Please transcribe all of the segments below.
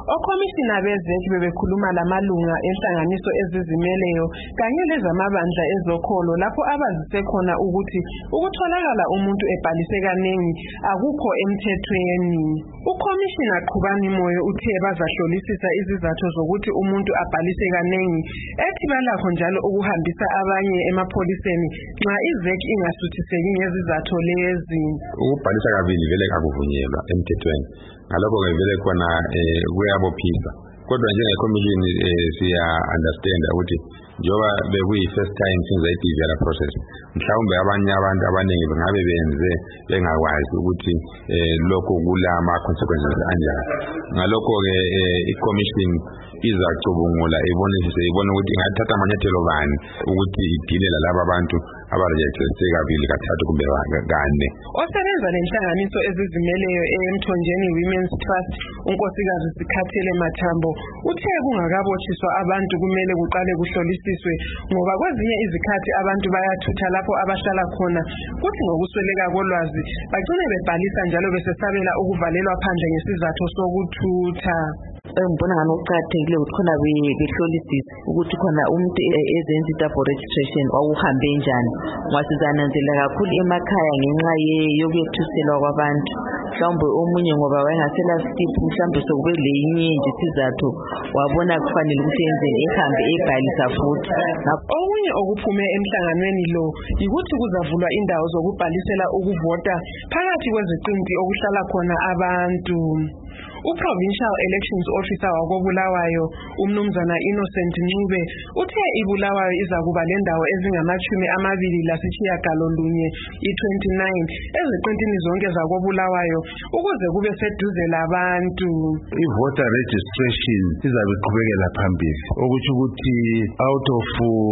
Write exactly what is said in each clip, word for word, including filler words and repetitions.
Okomishina bezeki bebekhuluma lamalunga enhlanganiso ezizimeleyo kanye lezamabandla ezokholo lapho abazise khona ukuthi ukutholakala umuntu ebhalise kaningi akukho emthethweni. Ukomishina Qhubani Moyo uthe bazahlolisisa izizathu zokuthi umuntu abhalise kaningi, ethi balakho njalo ukuhambisa abanye emapholiseni nxa izeki ingasuthiseki ngezizathu lezi. Ukubhalisa kabili vele akuvunyelwa emthethweni. Ngalokho ke vele khona kuyabophisa. Kodwa njengekommission siya understand ukuthi njoba bekuyi first time since ayidivela process, mhlawumbe abanye abantu abaningi bengabe benze bengakwazi ukuthi lokho kulama consequences anjani. Ngalokho ke iCommission izacubungula ibonisise ibone ukuthi ingathatha amanyathelo bani ukuthi idile lalabo abantu abarejected kabili kathathu kumbe kane. Osebenza lenhlanganiso ezizimeleyo eMthonjeni Women's Trust unkosikazi Sikhathele Mathambo uthe kungakabotshiswa abantu kumele kuqale kuhlolisiswe ngoba kwezinye izikhathi abantu bayathutha lapho abahlala khona kuthi ngokusweleka kolwazi bagcine bebhalisa njalo besesabela ukuvalelwa phandle ngesizathu sokuthutha. Ngibona ngani ukuqathekile ukuthi khona behlolisisa ukuthi khona umuntu ezenza i-double registration wawuhambe njani. Wasizananzela kakhulu emakhaya ngenxa yokuyethuselwa kwabantu. Mhlawumbe omunye ngoba wayengasela skip mhlawumbe sokube lenye nje isizathu wabona kufanele ukuthi enzeni ehambe ebhalisa futhi. Okunye okuphume emhlanganweni lo ukuthi kuzavulwa indawo zokubhalisela ukuvota phakathi kweziqinti okuhlala khona abantu. U-Provincial Elections Officer wakoBulawayo uMnumzana Innocent Ncube uthe iBulawayo izakuba lendawo ezingamachumi amabili lasitshiyagalolunye i-twenty-nine eziqintini zonke zakoBulawayo ukuze kube seduze labantu. I-voter registration izabe iqhubekela phambili okuthi ukuthi out of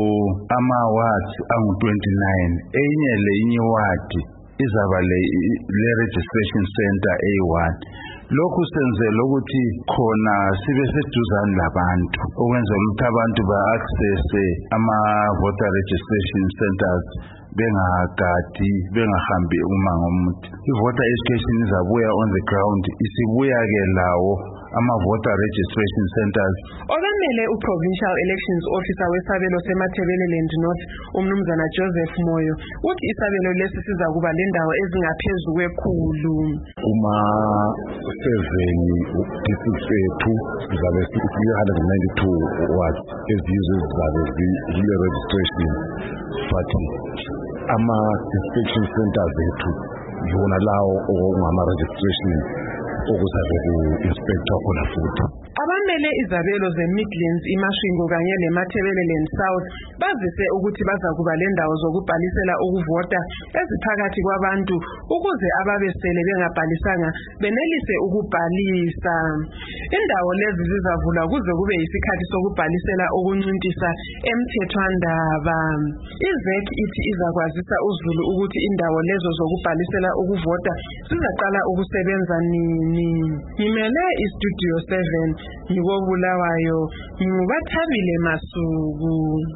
ama-wards angu-twenty-nine enye lenye ward izaba le registration center A one. Lokhu senzela ukuthi khona sibe seduzane labantu ukwenza ukuthi abantu ba-access ama-voter registration centers bengagadi bengahambi umango omude. I-voter education izabuya on the ground isibuya ke lawo ama-voter registration centers. Olamele u-Provincial Elections Officer wesabelo seMatabeleland North uMnumzana Joseph Moyo uthi isabelo lesi sizakuba lendawo ezingaphezulu kwekhulu. Uma seven districts ethu zabe one hundred ninety-two wards ezizwe zabe zile registration but ama inspection centers ethu yona lawo okungama registration okuzabe ku-inspector khona futhi. Abamele izabelo ze-Midlands, iMasvingo kanye neMatabeleland South bazise ukuthi bazakuba lendawo zokubhalisela ukuvota eziphakathi kwabantu ukuze ababesele bengabhalisanga benelise ukubhalisa. Indawo lezi zizavulwa kuze kube yisikhathi sokubhalisela ukuncintisa emthethwandaba. Izeki ithi izakwazisa uZulu ukuthi indawo lezo zokubhalisela ukuvota zizaqala ukusebenza nini. Ngimele iStudio seven ngikoBulawayo, nginguBathabile Masuku.